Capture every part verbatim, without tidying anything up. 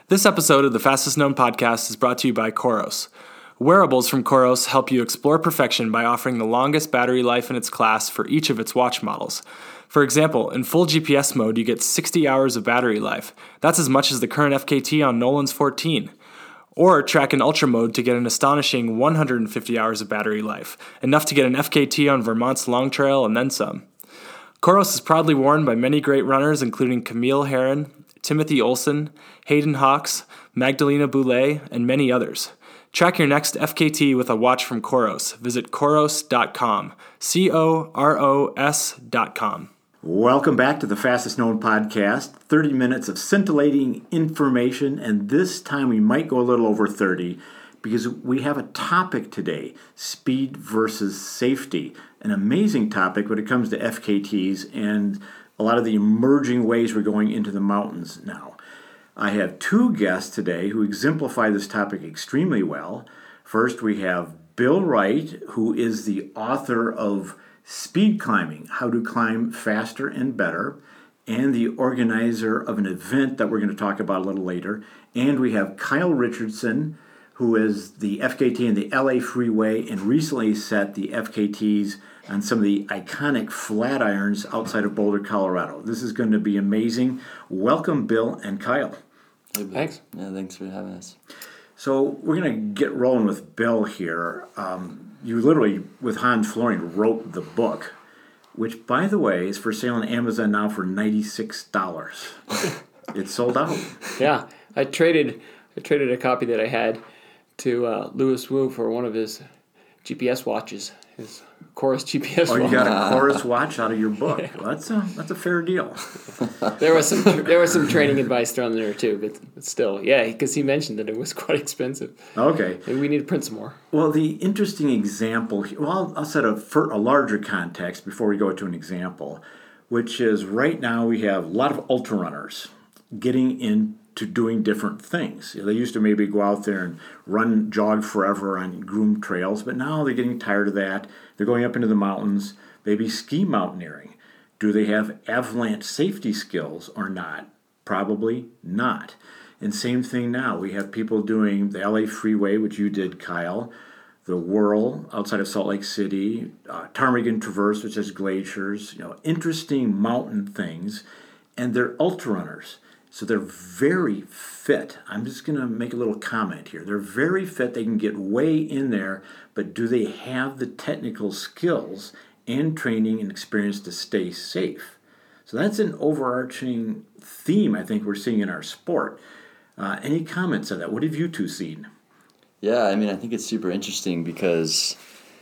This episode of the Fastest Known Podcast is brought to you by Coros. Wearables from Coros help you explore perfection by offering the longest battery life in its class for each of its watch models. For example, in full G P S mode, you get sixty hours of battery life. That's as much as the current F K T on Nolan's fourteen. Or track in Ultra mode to get an astonishing one hundred fifty hours of battery life, enough to get an F K T on Vermont's Long Trail and then some. Coros is proudly worn by many great runners, including Camille Herron, Timothy Olson, Hayden Hawks, Magdalena Boulay, and many others. Track your next F K T with a watch from Coros. Visit coros dot com, C O R O S dot com. Welcome back to the Fastest Known Podcast, thirty minutes of scintillating information, and this time we might go a little over thirty because we have a topic today, speed versus safety, an amazing topic when it comes to F K Ts and a lot of the emerging ways we're going into the mountains now. I have two guests today who exemplify this topic extremely well. First, we have Bill Wright, who is the author of Speed Climbing, How to Climb Faster and Better, and the organizer of an event that we're going to talk about a little later. And we have Kyle Richardson, who is the F K T in the L A Freeway and recently set the F K Ts on some of the iconic flat irons outside of Boulder, Colorado. This is going to be amazing. Welcome, Bill and Kyle. Hey, thanks. Yeah, thanks for having us. So we're going to get rolling with Bill here. Um, you literally, with Hans Flooring, wrote the book, which, by the way, is for sale on Amazon now for ninety-six dollars. It's sold out. Yeah, I traded I traded a copy that I had to uh, Louis Wu for one of his G P S watches, his Coros G P S watch. Oh, you watch. got a Coros watch out of your book. Yeah. Well, that's a that's a fair deal. There was some there was some training advice thrown there too, but, but still, yeah, because he mentioned that it was quite expensive. Okay, and we need to print some more. Well, the interesting example. Well, I'll, I'll set a for a larger context before we go to an example, which is right now we have a lot of ultra runners getting in. To doing different things. They used to maybe go out there and run, jog forever on groomed trails, but now they're getting tired of that. They're going up into the mountains, maybe ski mountaineering. Do they have avalanche safety skills or not? Probably not. And same thing now. We have people doing the L A Freeway, which you did, Kyle, the Whirl outside of Salt Lake City, uh, Ptarmigan Traverse, which has glaciers, you know, interesting mountain things, and they're ultra runners. So they're very fit. I'm just going to make a little comment here. They're very fit. They can get way in there, but do they have the technical skills and training and experience to stay safe? So that's an overarching theme I think we're seeing in our sport. Uh, any comments on that? What have you two seen? Yeah, I mean, I think it's super interesting because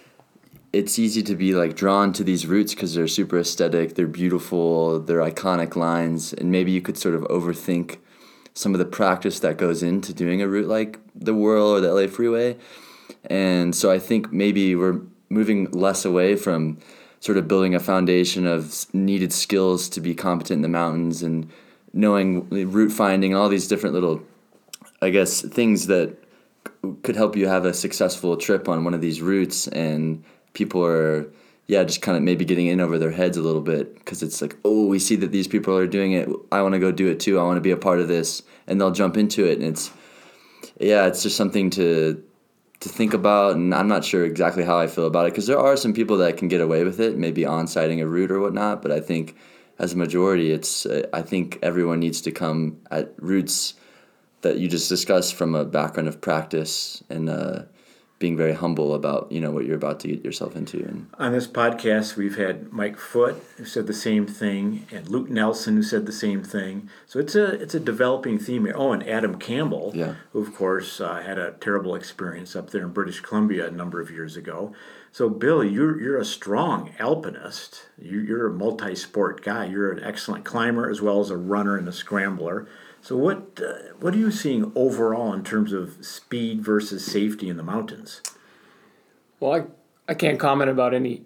it's easy to be like drawn to these routes because they're super aesthetic, they're beautiful, they're iconic lines, and maybe you could sort of overthink some of the practice that goes into doing a route like the Whirl or the L A Freeway. And so I think maybe we're moving less away from sort of building a foundation of needed skills to be competent in the mountains and knowing route finding, all these different little, I guess, things that could help you have a successful trip on one of these routes. And people are, yeah, just kind of maybe getting in over their heads a little bit because it's like, oh, we see that these people are doing it. I want to go do it too. I want to be a part of this. And they'll jump into it. And it's, yeah, it's just something to to think about. And I'm not sure exactly how I feel about it because there are some people that can get away with it, maybe on-sighting a route or whatnot. But I think as a majority, it's, uh, I think everyone needs to come at routes that you just discussed from a background of practice and, uh, being very humble about, you know, what you're about to get yourself into. And on this podcast, we've had Mike Foote, who said the same thing, and Luke Nelson, who said the same thing. So it's a it's a developing theme here. Oh, and Adam Campbell, yeah. who, of course, uh, had a terrible experience up there in British Columbia a number of years ago. So, Bill, you're you're a strong alpinist. You, you're a multi-sport guy. You're an excellent climber as well as a runner and a scrambler. So what uh, what are you seeing overall in terms of speed versus safety in the mountains? Well, I, I can't comment about any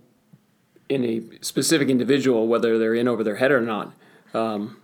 any specific individual, whether they're in over their head or not. Um,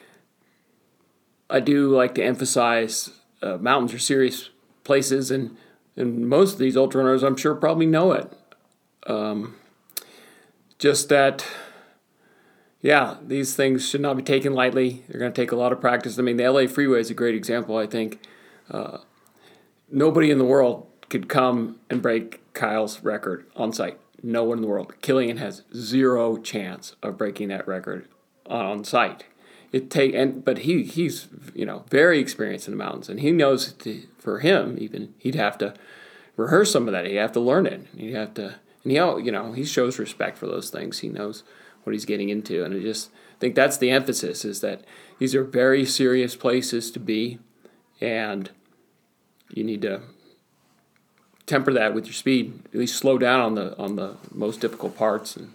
I do like to emphasize uh, mountains are serious places, and, and most of these ultra runners, I'm sure, probably know it. Um, just that Yeah, these things should not be taken lightly. They're going to take a lot of practice. I mean, the L A Freeway is a great example, I think. Uh, nobody in the world could come and break Kyle's record on site. No one in the world. Killian has zero chance of breaking that record on site. It take and but he he's you know very experienced in the mountains, and he knows to, for him even he'd have to rehearse some of that. He'd have to learn it. He'd have to, and he you know he shows respect for those things. He knows what he's getting into, and I just think that's the emphasis: is that these are very serious places to be, and you need to temper that with your speed. At least slow down on the on the most difficult parts. And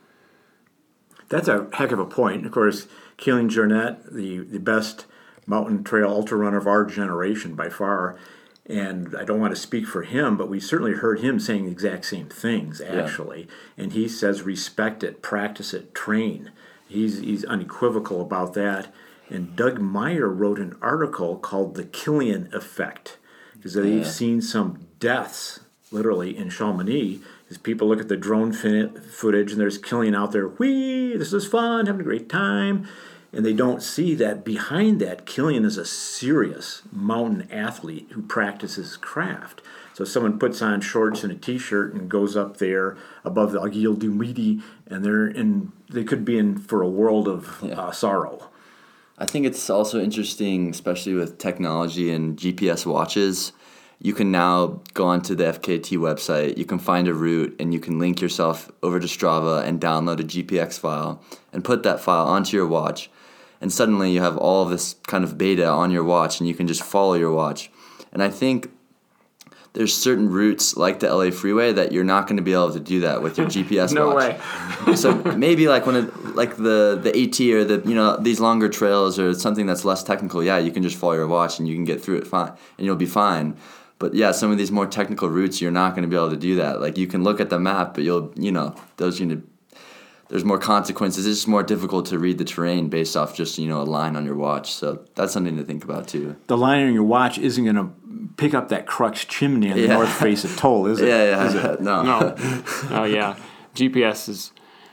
that's a heck of a point. Of course, Killian Jornet, the, the best mountain trail ultra runner of our generation by far, and I don't want to speak for him, but we certainly heard him saying the exact same things, actually. Yeah. And he says respect it, practice it, train. He's, he's unequivocal about that. And Doug Meyer wrote an article called The Killian Effect, because they've yeah. seen some deaths, literally, in Chamonix. As people look at the drone fin- footage and there's Killian out there, whee, this is fun, having a great time. And they don't see that behind that, Killian is a serious mountain athlete who practices craft. So someone puts on shorts and a T-shirt and goes up there above the Aiguille du Midi, and they're in, they could be in for a world of yeah. uh, sorrow. I think it's also interesting, especially with technology and G P S watches. You can now go onto the F K T website, you can find a route, and you can link yourself over to Strava and download a G P X file and put that file onto your watch. And suddenly you have all of this kind of data on your watch, and you can just follow your watch. And I think there's certain routes like the L A Freeway that you're not going to be able to do that with your G P S no watch. No way. So maybe like when it, like the the AT or the you know these longer trails or something that's less technical, yeah, you can just follow your watch and you can get through it fine, and you'll be fine. But yeah, some of these more technical routes, you're not going to be able to do that. Like you can look at the map, but you'll you know those you know, there's more consequences. It's just more difficult to read the terrain based off just you know a line on your watch. So that's something to think about too. The line on your watch isn't going to pick up that Crux chimney on the yeah. north face of Toll, is it? Yeah, yeah, is it? no, no. Oh yeah, G P S is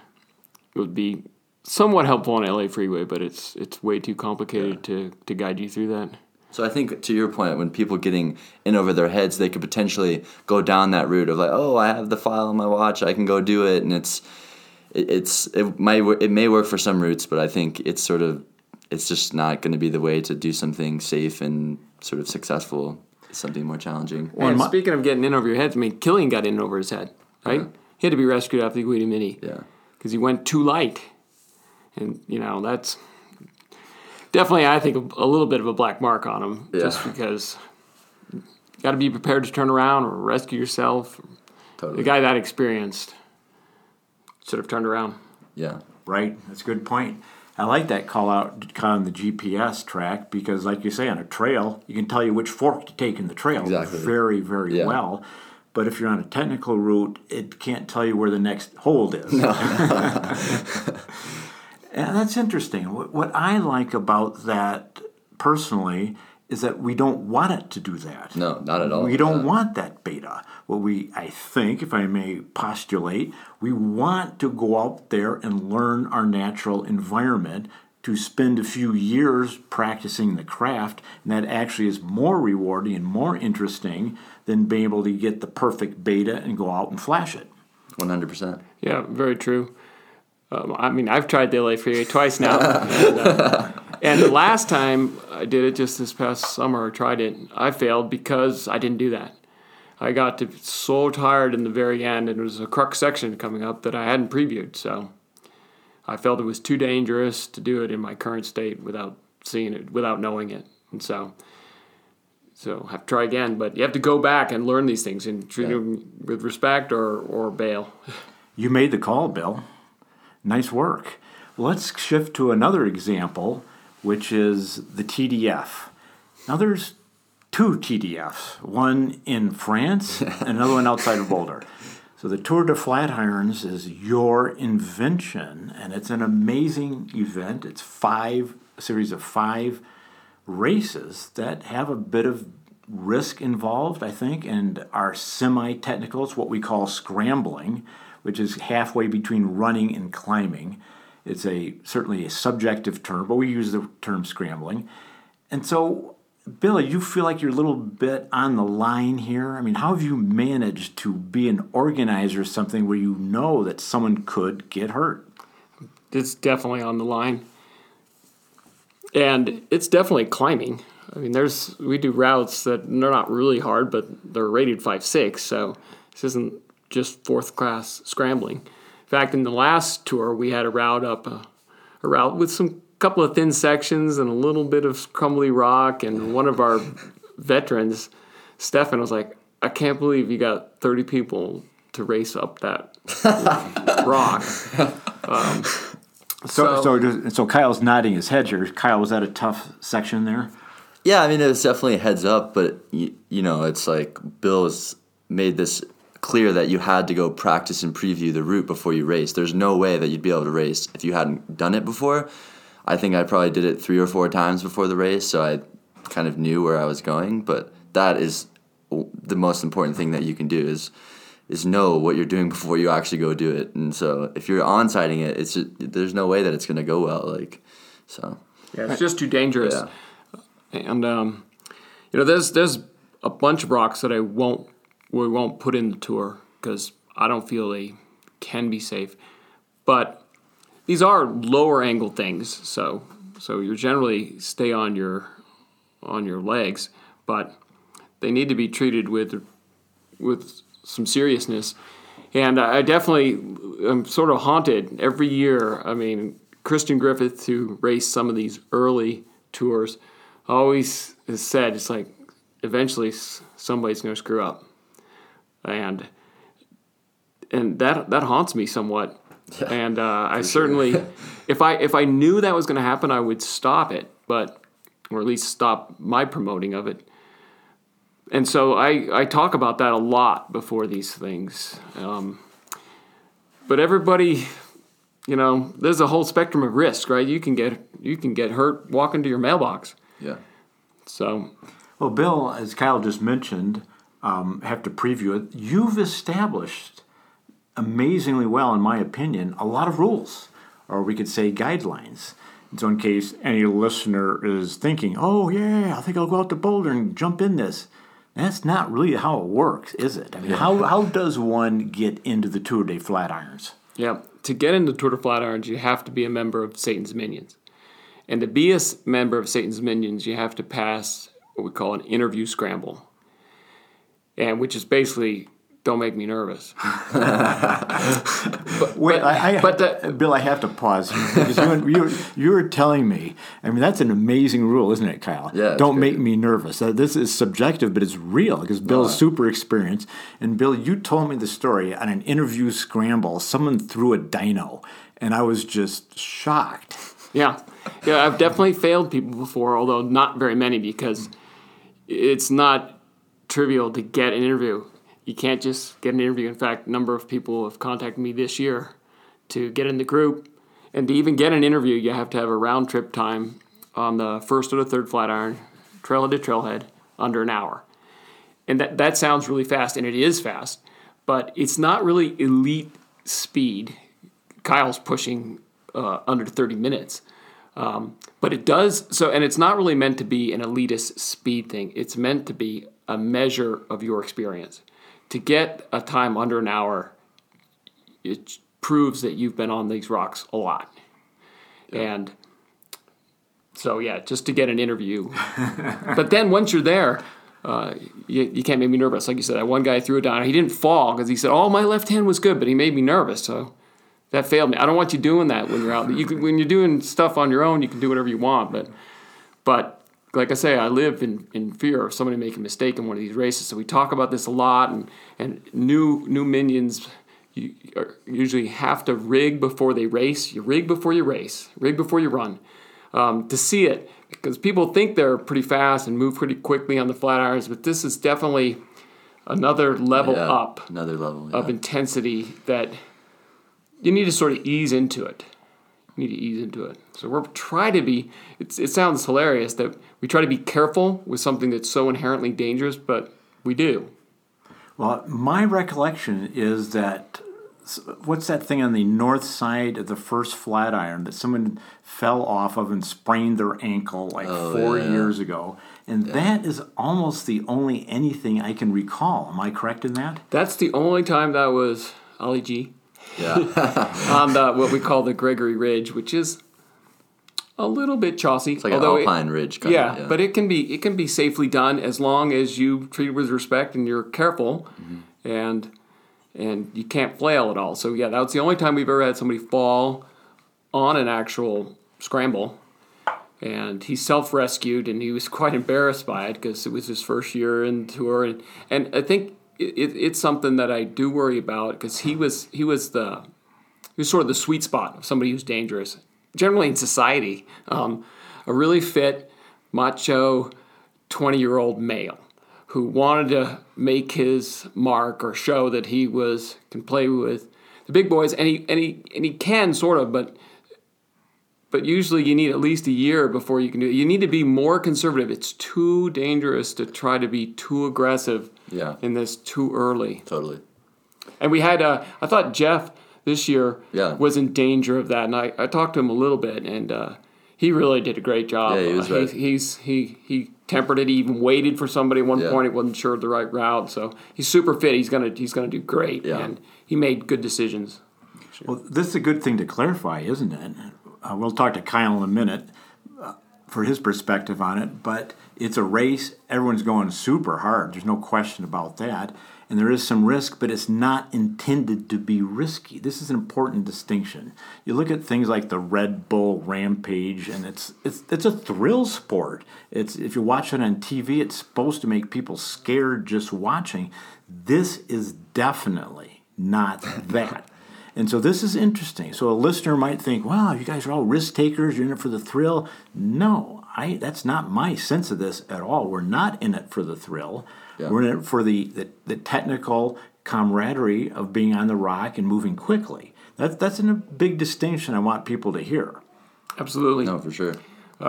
would be somewhat helpful on L A Freeway, but it's it's way too complicated yeah. to to guide you through that. So I think to your point, when people getting in over their heads, they could potentially go down that route of like, oh, I have the file on my watch, I can go do it, and it's it, it's it might it may work for some routes, but I think it's sort of it's just not going to be the way to do something safe and sort of successful. It's something more challenging. And my, speaking of getting in over your heads, I mean, Killian got in over his head, right? Uh-huh. He had to be rescued after the Guidi Mini. Yeah, because he went too light, and you know that's. Definitely, I think a little bit of a black mark on him, yeah. just because you got to be prepared to turn around or rescue yourself. Totally. The guy that experienced should have turned around. Yeah. Right. That's a good point. I like that call out on the G P S track because, like you say, on a trail, you can tell you which fork to take in the trail exactly. very, very yeah. well. But if you're on a technical route, it can't tell you where the next hold is. No. And that's interesting. What I like about that personally is that we don't want it to do that. No, not at all. We don't yeah. want that beta. What we, I think, if I may postulate, we want to go out there and learn our natural environment, to spend a few years practicing the craft, and that actually is more rewarding and more interesting than being able to get the perfect beta and go out and flash it. one hundred percent. Yeah, very true. Um, I mean, I've tried the L A Freeway twice now. and, uh, and the last time I did it, just this past summer, I tried it, I failed because I didn't do that. I got to so tired in the very end, and there was a crux section coming up that I hadn't previewed, so I felt it was too dangerous to do it in my current state without seeing it, without knowing it. And so, so I have to try again, but you have to go back and learn these things and treat yeah. them with respect or, or bail. You made the call, Bill. Nice work. Let's shift to another example, which is the T D F. Now, there's two T D Fs, one in France and another one outside of Boulder. So the Tour de Flatirons is your invention, and it's an amazing event. It's five a series of five races that have a bit of risk involved, I think, and are semi-technical. It's what we call scrambling, which is halfway between running and climbing. It's a certainly a subjective term, but we use the term scrambling. And so, Billy, you feel like you're a little bit on the line here? I mean, how have you managed to be an organizer of something where you know that someone could get hurt? It's definitely on the line. And it's definitely climbing. I mean, there's we do routes that they're not really hard, but they're rated five six, so this isn't just fourth-class scrambling. In fact, in the last tour, we had a route up, a, a route with some couple of thin sections and a little bit of crumbly rock, and one of our veterans, Stefan, was like, I can't believe you got thirty people to race up that rock. Um, so, so, so, so Kyle's nodding his head here. Kyle, was that a tough section there? Yeah, I mean, it was definitely a heads up, but, you, you know, it's like Bill has made this clear that you had to go practice and preview the route before you race. There's no way that you'd be able to race if you hadn't done it before. I think I probably did it three or four times before the race, so I kind of knew where I was going. But that is the most important thing that you can do is is know what you're doing before you actually go do it. And so if you're on-sighting it, it's just, there's no way that it's going to go well. Like, so yeah, it's just too dangerous. Yeah. And um, you know, there's there's a bunch of rocks that I won't we won't put in the tour because I don't feel they can be safe. But these are lower angle things, so so you generally stay on your on your legs, but they need to be treated with with some seriousness. And I definitely am sort of haunted every year. I mean, Christian Griffith, who raced some of these early tours, always has said it's like eventually somebody's going to screw up, and and that that haunts me somewhat. Yeah, and uh, I certainly, sure. if I if I knew that was going to happen, I would stop it, but or at least stop my promoting of it. And so I, I talk about that a lot before these things. Um, but everybody, you know, there's a whole spectrum of risk, right? You can get you can get hurt walking to your mailbox. Yeah. So, well, Bill, as Kyle just mentioned, um, have to preview it. You've established amazingly well, in my opinion, a lot of rules, or we could say guidelines. So in case any listener is thinking, oh, yeah, I think I'll go out to Boulder and jump in this. That's not really how it works, is it? I mean, how how does one get into the Tour de Flatirons? Yeah, to get into Tour de Flatirons, you have to be a member of Satan's Minions. And to be a member of Satan's Minions, you have to pass what we call an interview scramble, and which is basically, don't make me nervous. but, Wait, I, I, but the, Bill, I have to pause here because you, you, you were telling me. I mean, that's an amazing rule, isn't it, Kyle? Yeah. Don't make me nervous. Uh, this is subjective, but it's real because Bill's uh, super experienced. And Bill, you told me the story on an interview scramble. Someone threw a dyno, and I was just shocked. Yeah, yeah. I've definitely failed people before, although not very many, because it's not trivial to get an interview. You can't just get an interview. In fact, a number of people have contacted me this year to get in the group. And to even get an interview, you have to have a round trip time on the first or the third Flatiron, trailhead to trailhead, under an hour. And that, that sounds really fast, and it is fast. But it's not really elite speed. Kyle's pushing uh, under thirty minutes. Um, but it does, so, and it's not really meant to be an elitist speed thing. It's meant to be a measure of your experience. To get a time under an hour, it proves that you've been on these rocks a lot. Yeah. And so, yeah, just to get an interview. But then once you're there, uh, you, you can't make me nervous. Like you said, that one guy threw it down. He didn't fall because he said, oh, my left hand was good, but he made me nervous. So that failed me. I don't want you doing that when you're out. You can, when you're doing stuff on your own, you can do whatever you want. But but... Like I say, I live in, in fear of somebody making a mistake in one of these races. So we talk about this a lot, and, and new new minions you, usually have to rig before they race. You rig before you race, rig before you run, um, to see it. Because people think they're pretty fast and move pretty quickly on the flat irons, but this is definitely another level yeah, up another level yeah. of intensity that you need to sort of ease into it. You need to ease into it. So we're trying to be, it's, it sounds hilarious that we try to be careful with something that's so inherently dangerous, but we do. Well, my recollection is that what's that thing on the north side of the first Flatiron that someone fell off of and sprained their ankle like Oh, four yeah. years ago? And that is almost the only anything I can recall. Am I correct in that? That's the only time that was Ollie G Yeah. on the, what we call the Gregory Ridge, which is a little bit chossy. It's like although an it- alpine ridge kind yeah, of. Yeah, but it can be it can be safely done as long as you treat it with respect and you're careful, Mm-hmm. and and you can't flail at all. So yeah, that was the only time we've ever had somebody fall on an actual scramble, and he self-rescued, and he was quite embarrassed by it because it was his first year in tour, and and I think it, it, it's something that I do worry about because he was he was the he was sort of the sweet spot of somebody who's dangerous. Generally in society, um, a really fit, macho, twenty-year-old male who wanted to make his mark or show that he was can play with the big boys, and he and he and he can sort of, but but usually you need at least a year before you can do it. You need to be more conservative. It's too dangerous to try to be too aggressive Yeah. in this too early. Totally. And we had, uh, I thought Jeff this year Yeah. was in danger of that, and I, I talked to him a little bit, and uh, he really did a great job. Yeah, he was uh, right. he's he he tempered it. He even waited for somebody at one Yeah. point. He wasn't sure of the right route, so he's super fit. He's gonna he's gonna do great, Yeah. and he made good decisions. Well, this is a good thing to clarify, isn't it? Uh, we'll talk to Kyle in a minute uh, for his perspective on it, but it's a race. Everyone's going super hard. There's no question about that. And there is some risk, but it's not intended to be risky. This is an important distinction. You look at things like the Red Bull Rampage, and it's it's it's a thrill sport. It's if you watch it on T V, it's supposed to make people scared just watching. This is definitely not that. And so this is interesting. So a listener might think, wow, you guys are all risk takers. You're in it for the thrill. No, I. that's not my sense of this at all. We're not in it for the thrill. Yeah. We're in it for the, the, the technical camaraderie of being on the rock and moving quickly. That's, that's a big distinction I want people to hear. Absolutely. No, for sure.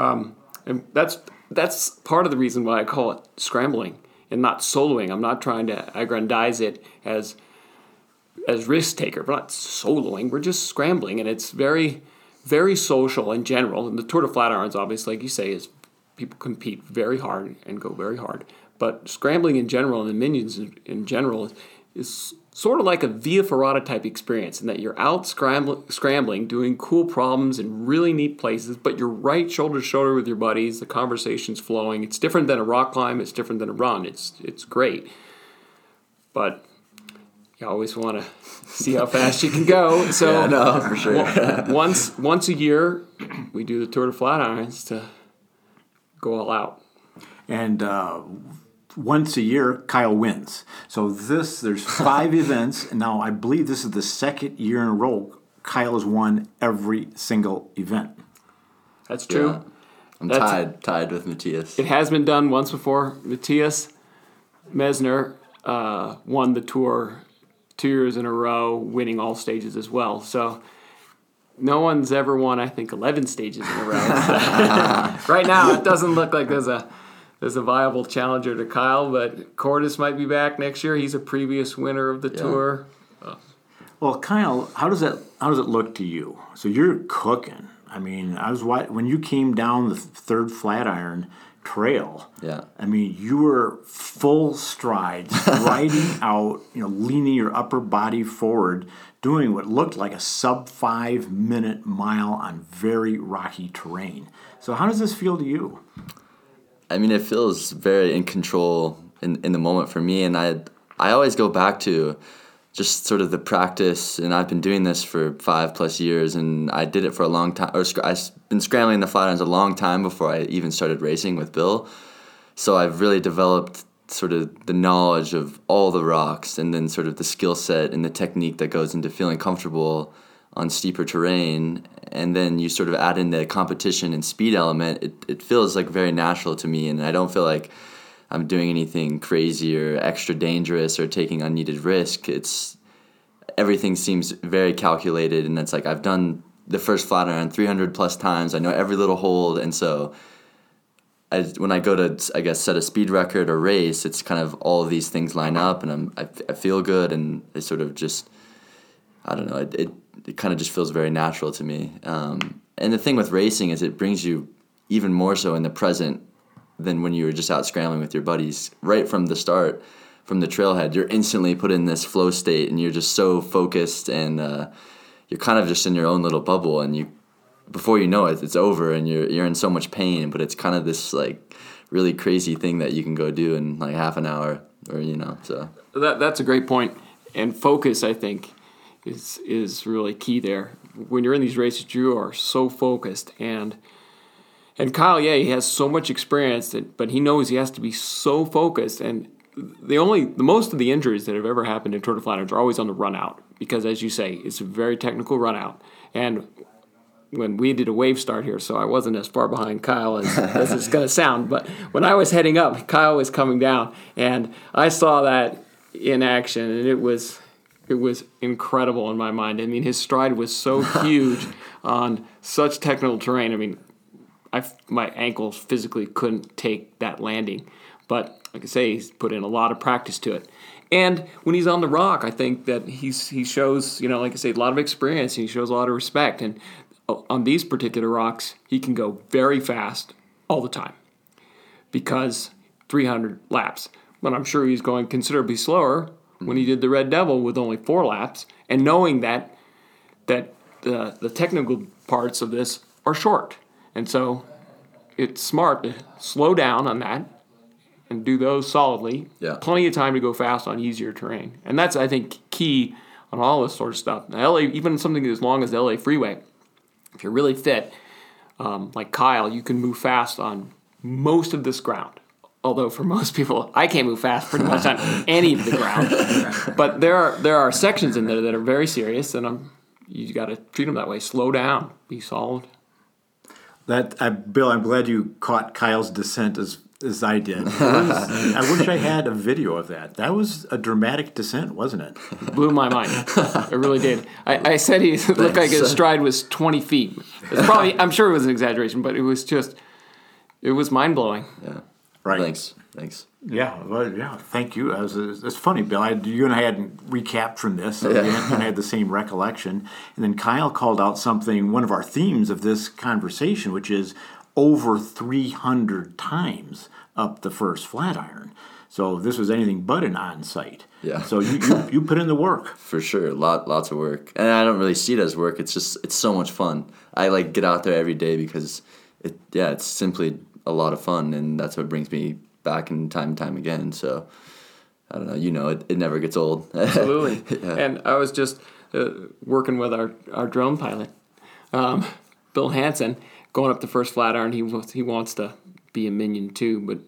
And that's that's part of the reason why I call it scrambling and not soloing. I'm not trying to aggrandize it as as risk taker. We're not soloing. We're just scrambling, and it's very very social in general. And the Tour de Flatirons, obviously, like you say, is people compete very hard and go very hard. But scrambling in general and the minions in, in general is, is sort of like a Via Ferrata type experience in that you're out scrambling, scrambling, doing cool problems in really neat places, but you're right shoulder to shoulder with your buddies. The conversation's flowing. It's different than a rock climb. It's different than a run. It's it's great. But you always want to see how fast you can go. So Yeah, no, for sure. w- once once a year, we do the Tour de Flatirons to go all out. And uh, once a year, Kyle wins. So this, there's five events. And now I believe this is the second year in a row Kyle has won every single event. That's true. Yeah. I'm That's- tied tied with Matthias. It has been done once before. Matthias Mesner uh, won the Tour two years in a row, winning all stages as well. So no one's ever won, I think, eleven stages in a row. Right now, it doesn't look like there's a there's a viable challenger to Kyle, but Cordes might be back next year. He's a previous winner of the Yeah. Tour. Well, Kyle, how does that how does it look to you? So you're cooking. I mean, I was wa- when you came down the third Flatiron Trail. Yeah. I mean, you were full strides, riding out, you know, leaning your upper body forward, doing what looked like a sub five minute mile on very rocky terrain. So how does this feel to you? I mean, it feels very in control in, in the moment for me, and I I always go back to just sort of the practice, and I've been doing this for five plus years, and I did it for a long time. Or sc- I've been scrambling the Flatirons a long time before I even started racing with Bill. So I've really developed sort of the knowledge of all the rocks, and then sort of the skill set and the technique that goes into feeling comfortable on steeper terrain. And then you sort of add in the competition and speed element. It it feels like very natural to me, and I don't feel like I'm doing anything crazy or extra dangerous or taking unneeded risk. It's everything seems very calculated, and it's like I've done the first Flatiron three hundred plus times. I know every little hold, and so I, when I go to, I guess, set a speed record or race, it's kind of all of these things line up, and I'm I, I feel good, and I sort of just I don't know, it it, it kind of just feels very natural to me. Um, and the thing with racing is it brings you even more so in the present than when you were just out scrambling with your buddies. Right from the start, from the trailhead, you're instantly put in this flow state, and you're just so focused, and uh, you're kind of just in your own little bubble, and you, before you know it, it's over, and you're you're in so much pain. But it's kind of this like really crazy thing that you can go do in like half an hour, or you know. So that that's a great point. And focus, I think, is is really key there. When you're in these races, you are so focused, and. And Kyle, yeah, he has so much experience, that, but he knows he has to be so focused. And the only, the most of the injuries that have ever happened in Tour de Flanders are always on the run out, because, as you say, it's a very technical run out. And when we did a wave start here, so I wasn't as far behind Kyle as, as it's going to sound, but when I was heading up, Kyle was coming down, and I saw that in action, and it was it was incredible in my mind. I mean, his stride was so huge on such technical terrain. I mean. I, my ankles physically couldn't take that landing. But like I say, he's put in a lot of practice to it. And when he's on the rock, I think that he's he shows, you know, like I say, a lot of experience, and he shows a lot of respect. And on these particular rocks, he can go very fast all the time because three hundred laps. But I'm sure he's going considerably slower when he did the Red Devil with only four laps, and knowing that that the, the technical parts of this are short. And so it's smart to slow down on that and do those solidly. Yeah. Plenty of time to go fast on easier terrain. And that's, I think, key on all this sort of stuff. Now, L A, even something as long as the L A Freeway, if you're really fit, um, like Kyle, you can move fast on most of this ground. Although for most people, I can't move fast pretty much on any of the ground. But there are there are sections in there that are very serious, and I'm, you got to treat them that way. Slow down. Be solid. That I, Bill, I'm glad you caught Kyle's descent as as I did. It was, I wish I had a video of that. That was a dramatic descent, wasn't it? It blew my mind. It really did. I, I said he looked like his stride was twenty feet. It's probably, I'm sure it was an exaggeration, but it was just, it was mind blowing. yeah, Right. Thanks, thanks. Yeah, well, yeah. Thank you. It was, it's funny, Bill. I, you and I hadn't recapped from this, so we hadn't had the same recollection. And then Kyle called out something, one of our themes of this conversation, which is over three hundred times up the first Flatiron. So this was anything but an on-site. Yeah. So you, you, you put in the work. For sure, lot lots of work, and I don't really see it as work. It's just it's so much fun. I like get out there every day because it yeah, it's simply a lot of fun, and that's what brings me back in time and time again. So I don't know, you know, it, it never gets old. Absolutely. Yeah. And I was just uh, working with our, our drone pilot, um, Bill Hansen, going up the first Flatiron. He wants, he wants to be a minion too, but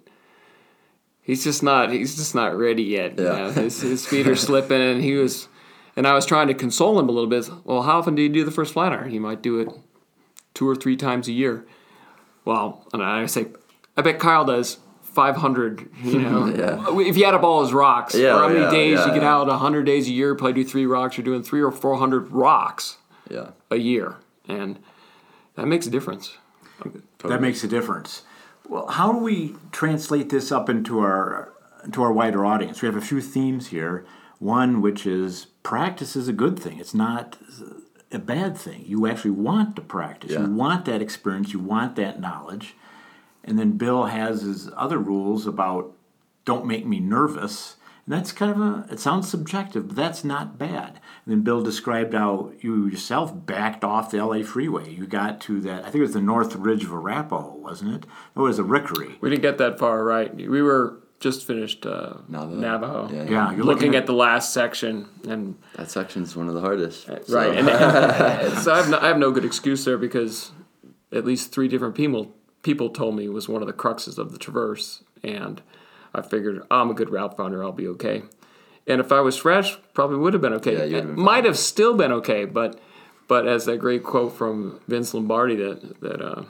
he's just not he's just not ready yet. You Yeah. know? His his feet are slipping, and he was and I was trying to console him a little bit. Well, how often do you do the first Flatiron? He might do it two or three times a year. Well, and I say, I bet Kyle does five hundred, you know. Yeah. If you add up all his rocks, Yeah, or how many yeah, days yeah, you get yeah. out one hundred days a year, probably do three rocks, you're doing three or four hundred rocks Yeah, a year. And that makes a difference. That makes a difference. Well, how do we translate this up into our into our wider audience? We have a few themes here. One, which is practice is a good thing. It's not a bad thing. You actually want to practice. Yeah. You want that experience. You want that knowledge. And then Bill has his other rules about don't make me nervous. And that's kind of a, it sounds subjective, but that's not bad. And then Bill described how you yourself backed off the L A freeway. You got to that, I think it was the North Ridge of Arapahoe, wasn't it? It was a Rickery. We didn't get that far, right? We were just finished uh, Navajo. Navajo. Yeah, Yeah, you're Looking at the last section, and that section's one of the hardest. So- right, and, and so I have, no, I have no good excuse there because at least three different people people told me it was one of the cruxes of the Traverse, and I figured I'm a good route finder, I'll be okay. And if I was fresh, probably would have been okay. Yeah, you'd have it been might have still been okay, but but as that great quote from Vince Lombardi that that uh,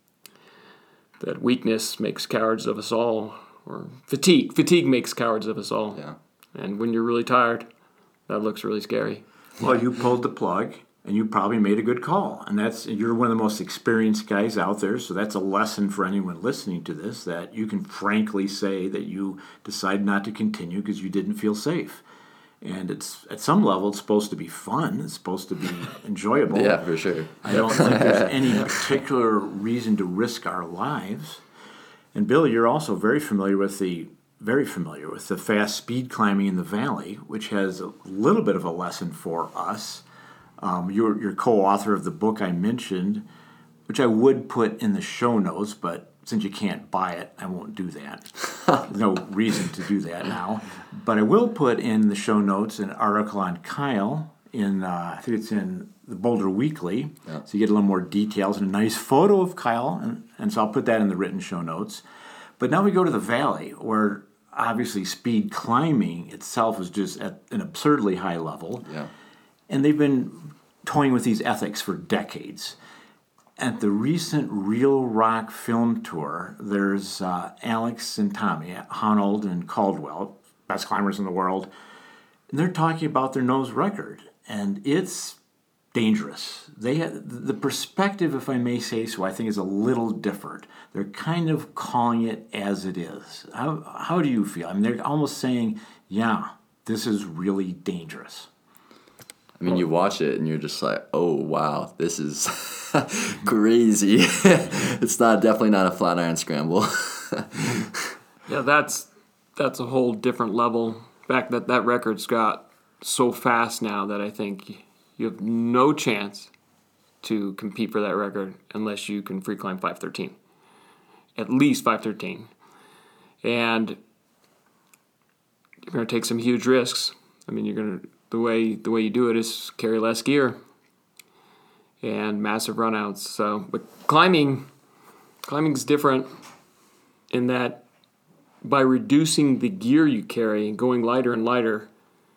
that weakness makes cowards of us all, or fatigue fatigue makes cowards of us all. Yeah. And when you're really tired, that looks really scary. Well, you pulled the plug, and you probably made a good call. And that's you're one of the most experienced guys out there, so that's a lesson for anyone listening to this, that you can frankly say that you decided not to continue because you didn't feel safe. And it's at some level, it's supposed to be fun. It's supposed to be enjoyable. Yeah, for sure. I don't think there's any particular reason to risk our lives. And Bill, you're also very familiar with the very familiar with the fast speed climbing in the valley, which has a little bit of a lesson for us. Um, you're, you're co-author of the book I mentioned, which I would put in the show notes, but since you can't buy it, I won't do that. There's no reason to do that now. But I will put in the show notes an article on Kyle in, uh, I think it's in the Boulder Weekly, yeah. So you get a little more details and a nice photo of Kyle, and, and so I'll put that in the written show notes. But now we go to the valley, where obviously speed climbing itself is just at an absurdly high level. Yeah. And they've been toying with these ethics for decades. At the recent Real Rock Film Tour, there's uh, Alex and Tommy, Honnold and Caldwell, best climbers in the world, and they're talking about their nose record, and it's dangerous. They have, the perspective, if I may say so, I think is a little different. They're kind of calling it as it is. How, how do you feel? I mean, they're almost saying, yeah, this is really dangerous. I mean, you watch it and you're just like, oh, wow, this is crazy. It's not definitely not a flat iron scramble. Yeah, that's that's a whole different level. In fact, that, that record's got so fast now that I think you have no chance to compete for that record unless you can free climb five thirteen. At least five thirteen. And you're going to take some huge risks. I mean, you're going to... The way the way you do it is carry less gear and massive runouts. So, but climbing, climbing's different in that by reducing the gear you carry and going lighter and lighter,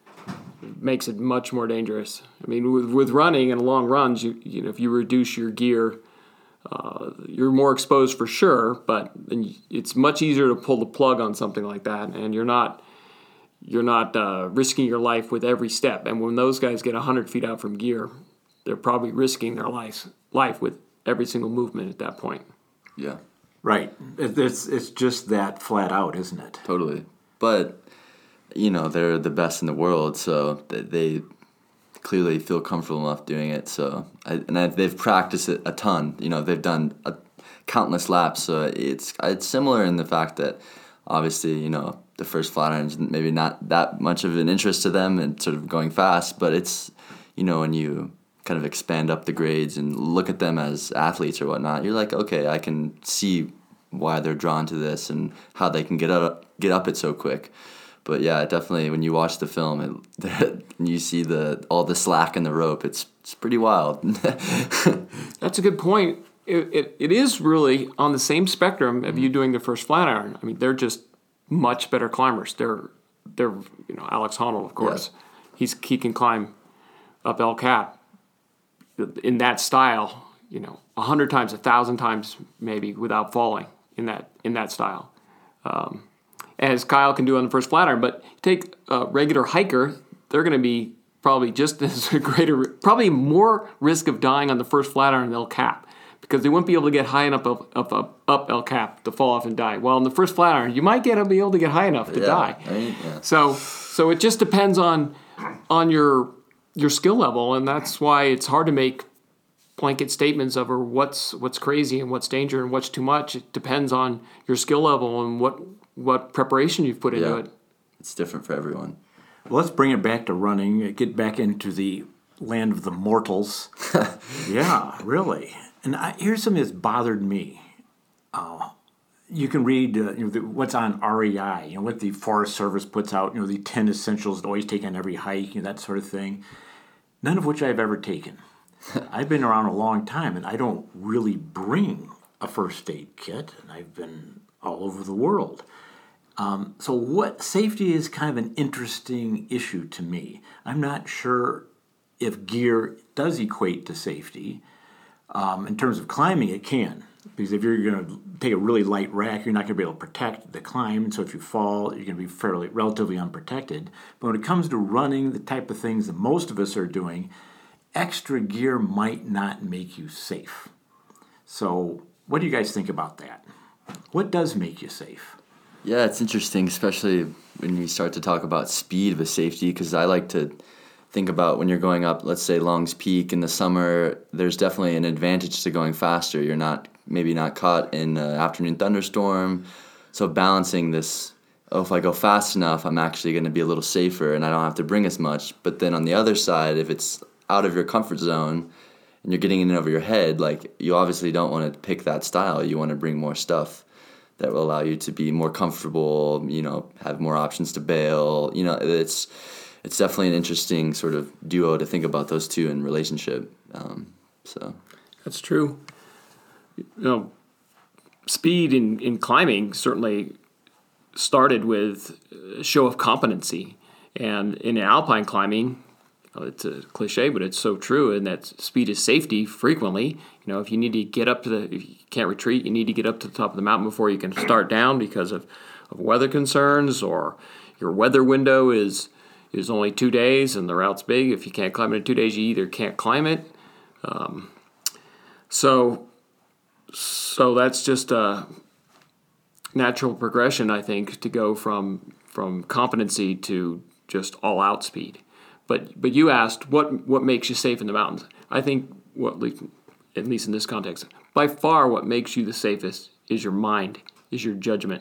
it makes it much more dangerous. I mean, with, with running and long runs, you you know if you reduce your gear, uh, you're more exposed for sure. But it's much easier to pull the plug on something like that, and you're not. You're not uh, risking your life with every step. And when those guys get one hundred feet out from gear, they're probably risking their life, life with every single movement at that point. Yeah. Right. It's, it's just that flat out, isn't it? Totally. But, you know, they're the best in the world, so they clearly feel comfortable enough doing it. So, I, and I, they've practiced it a ton. You know, they've done a, countless laps. So it's it's similar in the fact that, obviously, you know, the first flat iron's maybe not that much of an interest to them and sort of going fast, but it's, you know, when you kind of expand up the grades and look at them as athletes or whatnot, you're like, okay, I can see why they're drawn to this and how they can get up get up it so quick. But yeah, definitely when you watch the film and you see the all the slack in the rope, it's it's pretty wild. That's a good point. It, it it is really on the same spectrum of you doing the first flat iron. I mean, they're just much better climbers. They're they're you know Alex Honnold, of course. Yeah. He's he can climb up El Cap in that style, you know, a hundred times, a thousand times maybe without falling in that in that style, um, as Kyle can do on the first flat iron. But take a regular hiker, they're going to be probably just as greater, probably more risk of dying on the first flat iron than El Cap, because they wouldn't be able to get high enough up, up, up, up El Cap to fall off and die. Well, in the first flat iron, you might get be able to get high enough to yeah, die. I mean, yeah. So, so it just depends on on your your skill level, and that's why it's hard to make blanket statements of or what's what's crazy and what's danger and what's too much. It depends on your skill level and what what preparation you've put into yeah. it. It's different for everyone. Well, let's bring it back to running. Get back into the land of the mortals. Yeah, really. And I, here's something that's bothered me. Uh, you can read uh, you know, the, what's on R E I, you know, what the Forest Service puts out, you know, the ten essentials to always take on every hike, you know, that sort of thing. None of which I've ever taken. I've been around a long time, and I don't really bring a first aid kit, and I've been all over the world. Um, so what safety is kind of an interesting issue to me. I'm not sure if gear does equate to safety. Um, in terms of climbing, it can. Because if you're going to take a really light rack, you're not going to be able to protect the climb. And so if you fall, you're going to be fairly relatively unprotected. But when it comes to running, the type of things that most of us are doing, extra gear might not make you safe. So what do you guys think about that? What does make you safe? Yeah, it's interesting, especially when you start to talk about speed with safety, because I like to think about when you're going up, let's say Long's Peak in the summer, there's definitely an advantage to going faster. You're not maybe not caught in an afternoon thunderstorm. So balancing this, oh, if I go fast enough, I'm actually going to be a little safer and I don't have to bring as much. But then on the other side, if it's out of your comfort zone and you're getting in over your head, like you obviously don't want to pick that style. You want to bring more stuff that will allow you to be more comfortable, you know, have more options to bail. You know, it's it's definitely an interesting sort of duo to think about those two in relationship. Um, so That's true. You know, speed in, in climbing certainly started with a show of competency. And in alpine climbing, you know, it's a cliche, but it's so true, and that speed is safety frequently. You know, if you need to get up to the, if you can't retreat, you need to get up to the top of the mountain before you can start down because of, of weather concerns, or your weather window is is only two days and the route's big. If you can't climb it in two days, you either can't climb it. Um, so, so that's just a natural progression, I think, to go from from competency to just all-out speed. But but you asked what what makes you safe in the mountains. I think what, at least in this context, by far what makes you the safest is your mind, is your judgment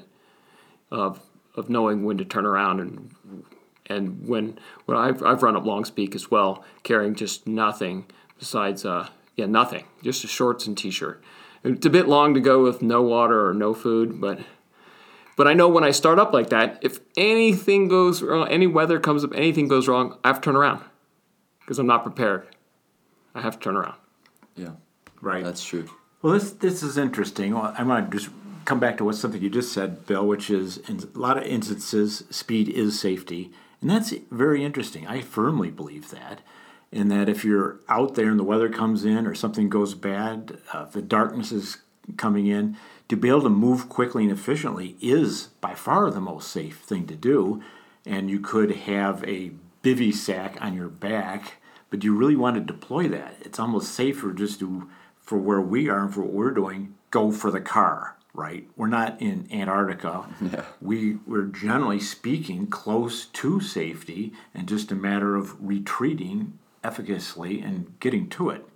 of of knowing when to turn around and and when when I've I've run up Long's Peak as well, carrying just nothing besides uh yeah nothing, just a shorts and t-shirt. It's a bit long to go with no water or no food, but. But I know when I start up like that, if anything goes wrong, any weather comes up, anything goes wrong, I have to turn around because I'm not prepared. I have to turn around. yeah, Right. that's true. Well, this this is interesting. Well, I want to just come back to what something you just said, Bill, which is in a lot of instances, speed is safety. And that's very interesting. I firmly believe that. In that if you're out there and the weather comes in or something goes bad, uh, if the darkness is coming in, to be able to move quickly and efficiently is by far the most safe thing to do. And you could have a bivy sack on your back, but you really want to deploy that. It's almost safer just to, for where we are and for what we're doing, go for the car, right? We're not in Antarctica. Yeah. We, we're generally speaking close to safety and just a matter of retreating efficaciously and getting to it.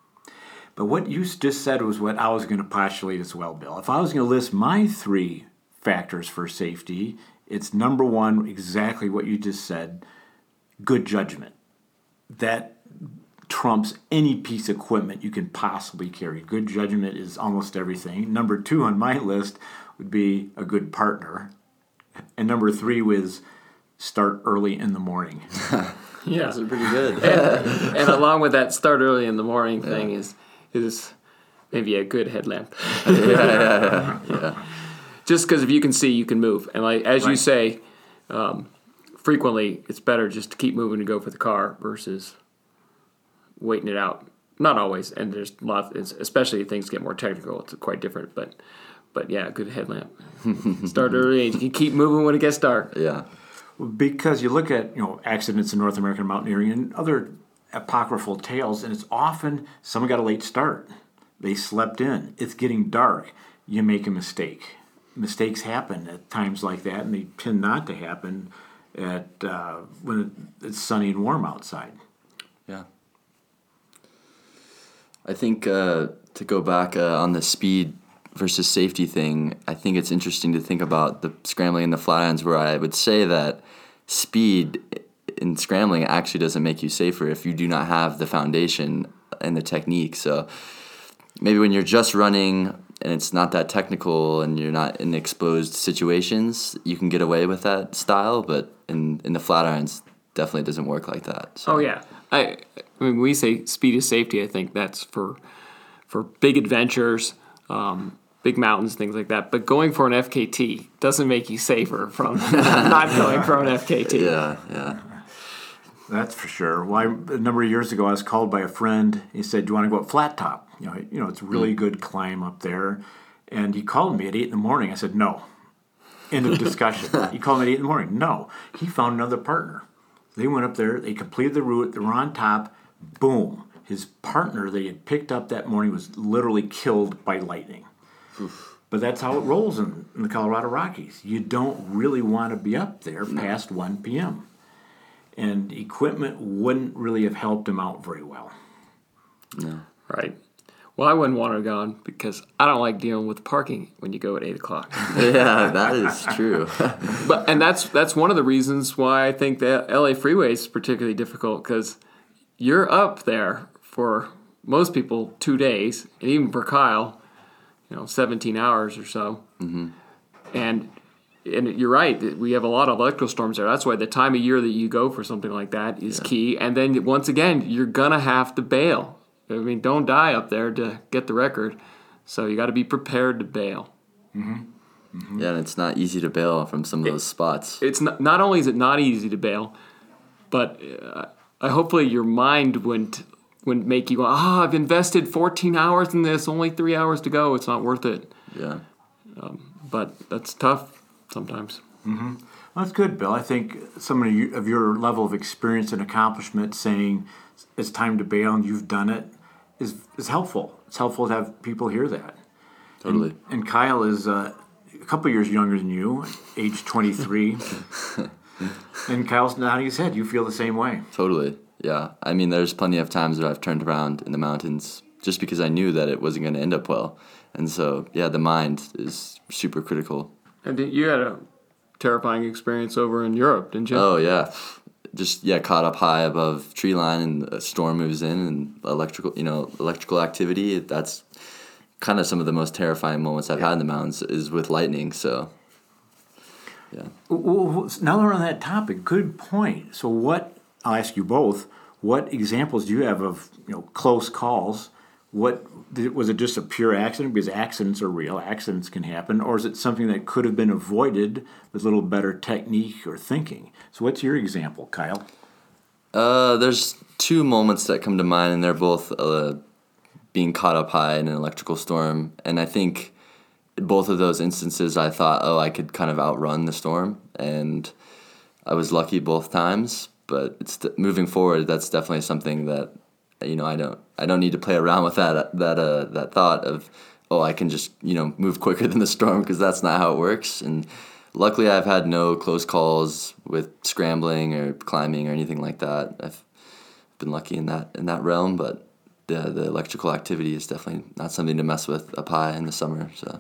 But what you just said was what I was going to postulate as well, Bill. If I was going to list my three factors for safety, it's number one, exactly what you just said, good judgment. That trumps any piece of equipment you can possibly carry. Good judgment is almost everything. Number two on my list would be a good partner. And number three was start early in the morning. Yeah. Those are pretty good. and, and along with that start early in the morning thing yeah. is is maybe a good headlamp. yeah, yeah, yeah, yeah. Just because if you can see, you can move. And like as right. you say, um, frequently it's better just to keep moving and go for the car versus waiting it out. Not always, and there's lots, especially if things get more technical, it's quite different. But but yeah, good headlamp. Start early and you can keep moving when it gets dark. Yeah. Because you look at, you know, accidents in North American mountaineering and other apocryphal tales, and it's often someone got a late start. They slept in. It's getting dark. You make a mistake. Mistakes happen at times like that, and they tend not to happen at uh, when it's sunny and warm outside. Yeah. I think uh, to go back uh, on the speed versus safety thing, I think it's interesting to think about the scrambling in the flatirons, where I would say that speed in scrambling actually doesn't make you safer if you do not have the foundation and the technique. So maybe when you're just running and it's not that technical and you're not in exposed situations, you can get away with that style, but in, in the flatirons, definitely doesn't work like that. So. Oh, yeah. I, I mean, when we say speed is safety, I think that's for for big adventures, um, big mountains, things like that. But going for an F K T doesn't make you safer from not going for an F K T. Yeah, yeah. That's for sure. Well, I, a number of years ago, I was called by a friend. He said, "Do you want to go up Flat Top? You know, you know, it's a really mm. good climb up there." And he called me at eight in the morning. I said, "No." End of discussion. He called me at eight in the morning. No. He found another partner. They went up there. They completed the route. They were on top. Boom. His partner that he had picked up that morning was literally killed by lightning. Oof. But that's how it rolls in, in the Colorado Rockies. You don't really want to be up there past one p.m. And equipment wouldn't really have helped him out very well. No. Right. Well, I wouldn't want to have gone because I don't like dealing with parking when you go at eight o'clock. Yeah, that is true. But and that's that's one of the reasons why I think the L A freeway is particularly difficult, because you're up there for most people two days, and even for Kyle, you know, seventeen hours or so. Mm-hmm. And and you're right, we have a lot of electrical storms there. That's why the time of year that you go for something like that is yeah. key. And then once again, you're gonna have to bail. I mean, don't die up there to get the record. So you got to be prepared to bail. Mm-hmm. Mm-hmm. Yeah, and it's not easy to bail from some of those it, spots. It's not, not only is it not easy to bail, but uh, hopefully your mind wouldn't wouldn't make you go, ah, oh, I've invested fourteen hours in this, only three hours to go. It's not worth it. Yeah. Um, but that's tough sometimes. Mm-hmm. Well, that's good, Bill. I think somebody of your level of experience and accomplishment saying it's time to bail and you've done it is is helpful. It's helpful to have people hear that. Totally. And, and Kyle is uh, a couple years younger than you, age twenty-three. And Kyle's nodding his head. You feel the same way. Totally. Yeah. I mean, there's plenty of times where I've turned around in the mountains just because I knew that it wasn't going to end up well. And so, yeah, the mind is super critical. And you had a terrifying experience over in Europe, didn't you? Oh, yeah. Just, yeah, caught up high above tree line and a storm moves in and electrical, you know, electrical activity. That's kind of some of the most terrifying moments I've had in the mountains is with lightning. So, yeah. Well, now that we're on that topic, good point. So what, I'll ask you both, what examples do you have of, you know, close calls? What, was it just a pure accident? Because accidents are real. Accidents can happen. Or is it something that could have been avoided with a little better technique or thinking? So what's your example, Kyle? Uh, there's two moments that come to mind, and they're both uh, being caught up high in an electrical storm. And I think both of those instances I thought, oh, I could kind of outrun the storm. And I was lucky both times. But it's moving forward, that's definitely something that, you know, I don't I don't need to play around with that that uh, that thought of, oh, I can just, you know, move quicker than the storm, because that's not how it works. And luckily I've had no close calls with scrambling or climbing or anything like that. I've been lucky in that in that realm, but the the electrical activity is definitely not something to mess with up high in the summer. So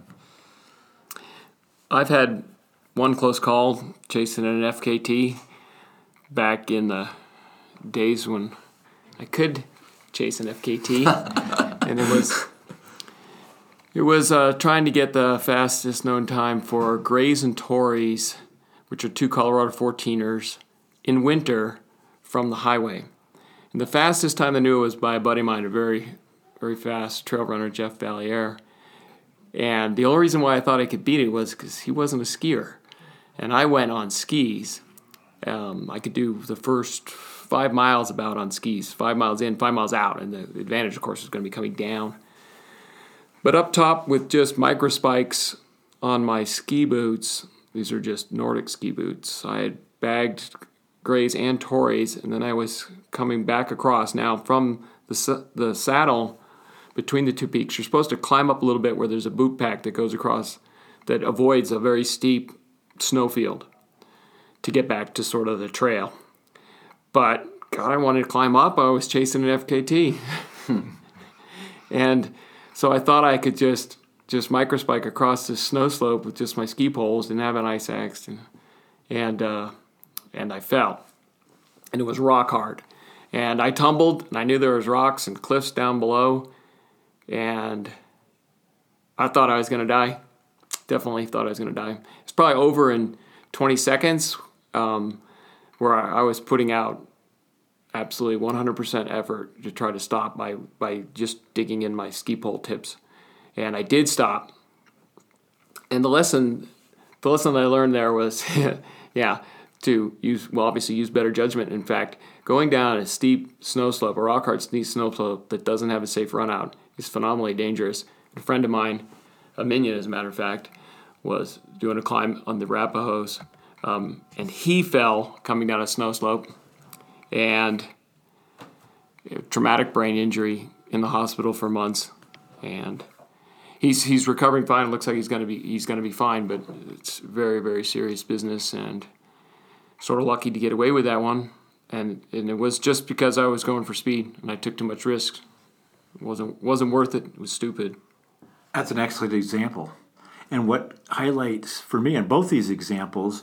I've had one close call chasing an F K T back in the days when I could chase an F K T, and it was it was uh, trying to get the fastest known time for Grays and Tories, which are two Colorado fourteeners, in winter from the highway. And the fastest time I knew was by a buddy of mine, a very, very fast trail runner, Jeff Valliere. And the only reason why I thought I could beat it was because he wasn't a skier, and I went on skis. Um, I could do the first five miles about on skis, five miles in, five miles out, and the advantage, of course, is going to be coming down. But up top with just micro spikes on my ski boots, these are just Nordic ski boots, I had bagged Grays and Tories, and then I was coming back across. Now, from the the saddle between the two peaks, you're supposed to climb up a little bit where there's a boot pack that goes across that avoids a very steep snowfield to get back to sort of the trail. But, God, I wanted to climb up. I was chasing an F K T. And so I thought I could just just microspike across this snow slope with just my ski poles and have an ice axe. And and, uh, and I fell. And it was rock hard. And I tumbled, and I knew there was rocks and cliffs down below. And I thought I was going to die. Definitely thought I was going to die. It's probably over in twenty seconds. Um, where I, I was putting out absolutely one hundred percent effort to try to stop by, by just digging in my ski pole tips. And I did stop. And the lesson the lesson that I learned there was, yeah, to use, well, obviously use better judgment. In fact, going down a steep snow slope, a rock hard steep snow slope that doesn't have a safe run out is phenomenally dangerous. A friend of mine, a minion as a matter of fact, was doing a climb on the Rappahoes. Um, and he fell coming down a snow slope, and you know, traumatic brain injury in the hospital for months. And he's he's recovering fine. It looks like he's gonna be he's gonna be fine, but it's very very serious business, and sort of lucky to get away with that one. And and it was just because I was going for speed and I took too much risk. It wasn't wasn't worth it. It was stupid. That's an excellent example. And what highlights for me in both these examples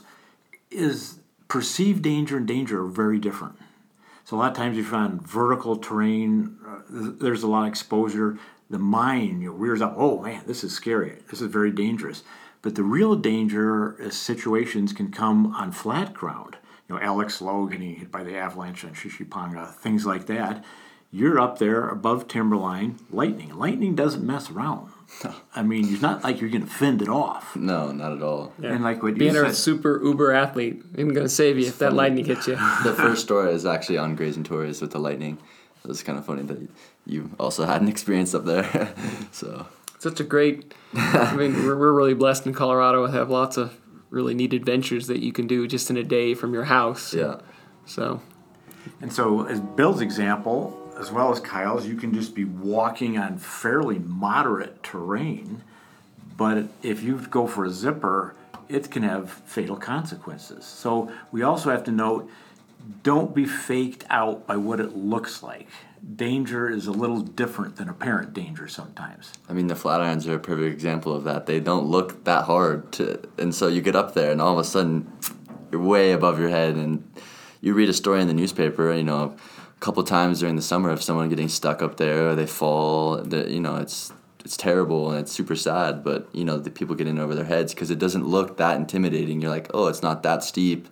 is perceived danger and danger are very different. So a lot of times you find vertical terrain, uh, there's a lot of exposure. The mind, you know, rears up, oh man, this is scary. This is very dangerous. But the real danger is situations can come on flat ground. You know, Alex Lowe getting hit by the avalanche on Shishipanga, things like that. You're up there above timberline, lightning. Lightning doesn't mess around. I mean, it's not like you're going to fend it off. No, not at all. Yeah. And like what Being you a said, super uber athlete isn't going to save you if that lightning hits you. The first story is actually on Grazing Tours with the lightning. It was kind of funny that you also had an experience up there. So Such a great. I mean, we're we're really blessed in Colorado to have lots of really neat adventures that you can do just in a day from your house. yeah, So and so as Bill's example, as well as Kyle's, you can just be walking on fairly moderate terrain, but if you go for a zipper, it can have fatal consequences. So we also have to note, don't be faked out by what it looks like. Danger is a little different than apparent danger sometimes. I mean the Flatirons are a perfect example of that. They don't look that hard, to, and so you get up there and all of a sudden you're way above your head, and you read a story in the newspaper, you know, a couple times during the summer of someone getting stuck up there or they fall. The, you know, it's it's terrible and it's super sad, but you know the people get in over their heads because it doesn't look that intimidating. You're like, oh, it's not that steep.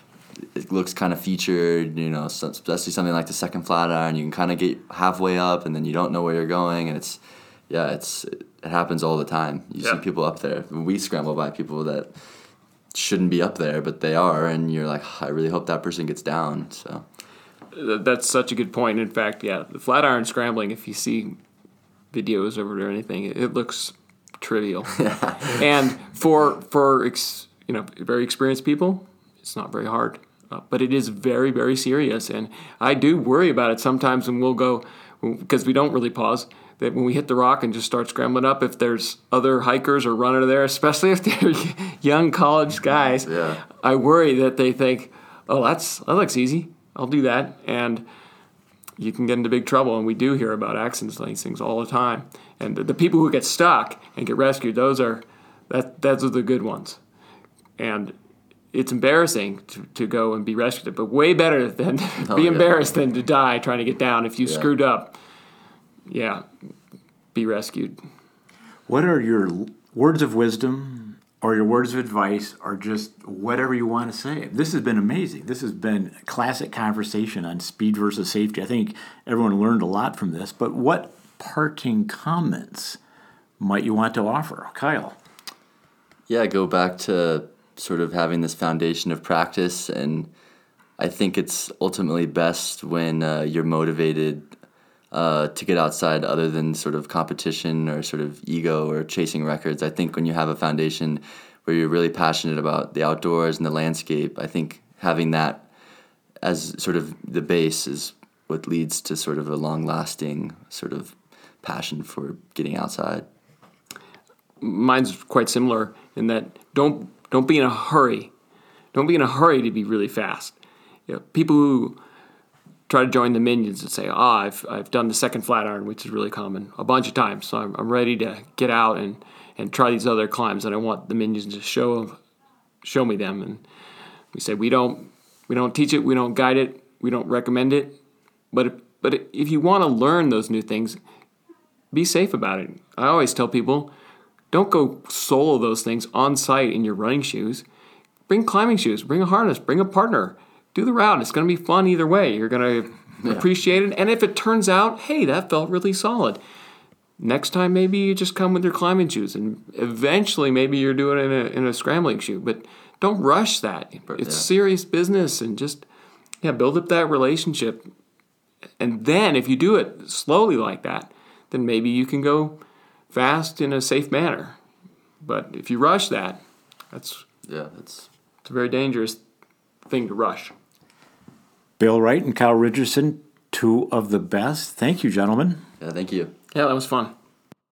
It looks kind of featured, you know, so especially something like the second Flatiron. You can kind of get halfway up and then you don't know where you're going, and it's, yeah, it's it happens all the time. You yeah. see people up there. We scramble by people that shouldn't be up there, but they are, and you're like, I really hope that person gets down. So that's such a good point. In fact, yeah, the Flatiron scrambling, if you see videos of it or anything, it looks trivial. And for for ex, you know very experienced people, it's not very hard. Uh, but it is very, very serious, and I do worry about it sometimes when we'll go, because we don't really pause, that when we hit the rock and just start scrambling up, if there's other hikers or runners there, especially if they're young college guys, yeah. I worry that they think, oh, that's that looks easy, I'll do that, and you can get into big trouble, and we do hear about accidents like these things all the time. And the, the people who get stuck and get rescued, those are, that those are the good ones. And it's embarrassing to, to go and be rescued, but way better than to oh, be yeah. embarrassed than to die trying to get down. If you Yeah. screwed up, yeah, be rescued. What are your words of wisdom or your words of advice or just whatever you want to say? This has been amazing. This has been a classic conversation on speed versus safety. I think everyone learned a lot from this, but what parting comments might you want to offer? Kyle? Yeah, go back to sort of having this foundation of practice, and I think it's ultimately best when uh, you're motivated uh, to get outside other than sort of competition or sort of ego or chasing records. I think when you have a foundation where you're really passionate about the outdoors and the landscape, I think having that as sort of the base is what leads to sort of a long-lasting sort of passion for getting outside. Mine's quite similar in that don't Don't be in a hurry. Don't be in a hurry to be really fast. You know, people who try to join the minions and say, "Ah, oh, I've I've done the second Flatiron," which is really common, a bunch of times. So I'm I'm ready to get out and, and try these other climbs, and I want the minions to show show me them. And we say we don't we don't teach it, we don't guide it, we don't recommend it. But if, but if you want to learn those new things, be safe about it. I always tell people, don't go solo those things on site in your running shoes. Bring climbing shoes, bring a harness, bring a partner. Do the route. It's going to be fun either way. You're going to yeah. appreciate it. And if it turns out, hey, that felt really solid, next time maybe you just come with your climbing shoes. And eventually maybe you're doing it in a, in a scrambling shoe. But don't rush that. It's yeah. serious business. And just yeah, build up that relationship. And then if you do it slowly like that, then maybe you can go fast in a safe manner. But if you rush that, that's yeah, that's it's a very dangerous thing to rush. Bill Wright and Kyle Richardson, two of the best. Thank you, gentlemen. yeah, thank you. Yeah, that was fun.